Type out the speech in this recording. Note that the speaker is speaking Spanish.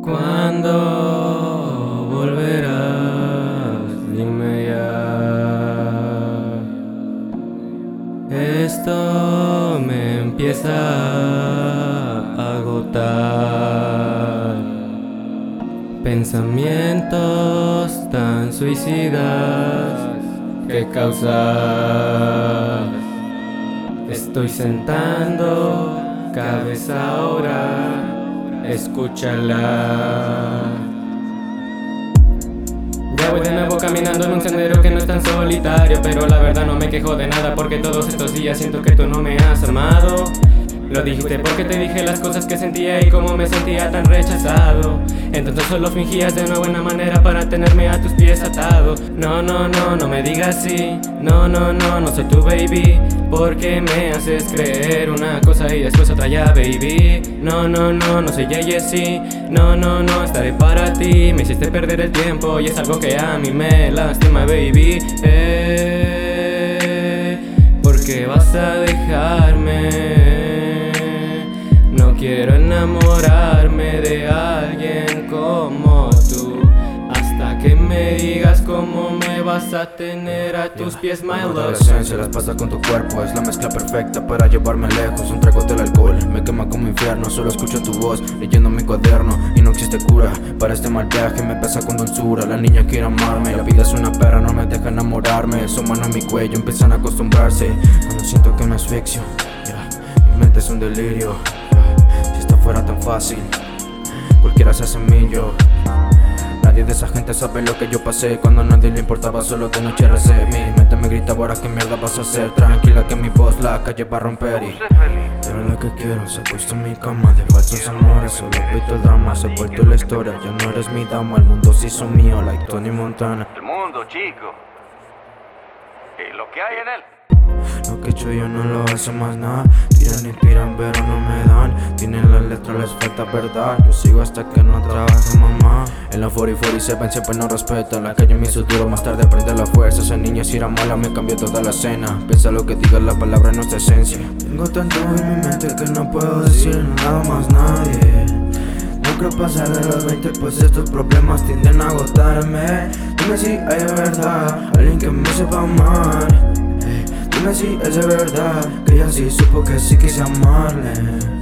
¿Cuándo volverás? Dime ya. Esto me empieza a agotar. Pensamientos tan suicidas que causas. Estoy sentando cabeza ahora. Escúchala. Ya voy de nuevo caminando en un sendero que no es tan solitario, pero la verdad no me quejo de nada, porque todos estos días siento que tú no me has amado. Lo dijiste porque te dije las cosas que sentía y cómo me sentía tan rechazado. Entonces solo fingías de una buena manera para tenerme a tus pies atado. No, no, no, no me digas sí. No, no, no, no soy tu baby, porque me haces creer una cosa y después otra ya, baby. No, no, no, no soy sí. No, no, no, estaré para ti. Me hiciste perder el tiempo y es algo que a mí me lastima, baby. ¿Por qué vas a dejarme? No quiero enamorarme de alguien como tú, hasta que me digas cómo me vas a tener a tus pies, my love. La adolescencia las pasa con tu cuerpo, es la mezcla perfecta para llevarme lejos. Un trago del alcohol me quema como infierno, solo escucho tu voz leyendo mi cuaderno y no existe cura para este mal viaje. Me pesa con dulzura, la niña quiere amarme, la vida es una perra, no me deja enamorarme. Su mano en mi cuello empiezan a acostumbrarse cuando siento que me asfixio. Mi mente es un delirio. Si esto fuera tan fácil, cualquiera se hace millo. Nadie de esa gente sabe lo que yo pasé cuando a nadie le importaba, solo de noche recé. Mi mente me gritaba, ahora qué mierda vas a hacer. Tranquila que mi voz la calle va a romper y pero lo que quiero se ha puesto en mi cama de falsos amores, solo evito el drama. Se ha vuelto la historia, ya no eres mi dama. El mundo se hizo mío, like Tony Montana. El mundo, chico, y lo que hay en él. Lo que he hecho yo no lo hace más nada. Tiran y tiran pero no me dan. Tienen las letras, les falta verdad. Yo sigo hasta que no trabaje mamá. En la 40-47 siempre no respetan. La calle me hizo duro, más tarde aprende la fuerza. Esa niña si era mala me cambió toda la escena. Piensa lo que diga la palabra en nuestra esencia. Tengo tanto en mi mente que no puedo decir nada más nadie. No creo pasar de los 20 pues estos problemas tienden a agotarme. Dime si hay de verdad alguien que me sepa amar. Dime si es de verdad que ella sí supo que sí quise amarle.